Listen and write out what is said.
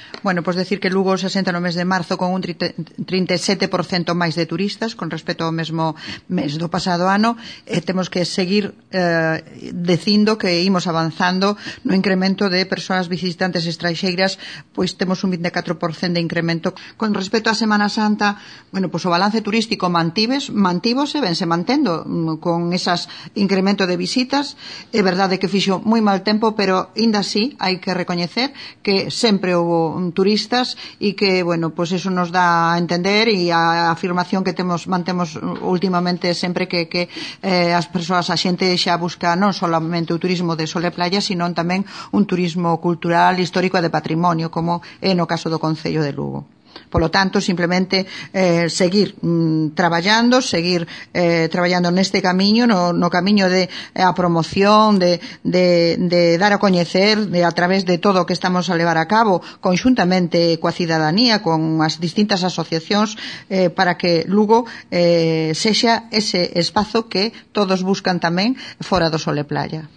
Bueno, pois decir que Lugo se asenta no mes de marzo con un 37% máis de turistas con respecto ao mesmo mes do pasado ano, e temos que seguir dicindo que imos avanzando no incremento de persoas visitantes estranxeiras, pois temos un 24% de incremento. Con respecto á Semana Santa, bueno, pois o balance turístico mantívose, vense mantendo con esas incremento de visitas. É verdade que fixo moi mal tempo, pero ainda así hai que recoñecer que sempre houve turistas e que, bueno, pois eso nos dá a entender, e a afirmación que mantemos últimamente sempre que as persoas, a xente xa busca non solamente o turismo de sol e playa, sino tamén un turismo cultural, histórico e de patrimonio, como é no caso do Concello de Lugo. Polo tanto, simplemente seguir traballando neste camiño, no camiño de a promoción, de dar a coñecer a través de todo o que estamos a levar a cabo conxuntamente coa cidadanía, con as distintas asociacións, para que Lugo sexa ese espazo que todos buscan tamén fora do sol e playa.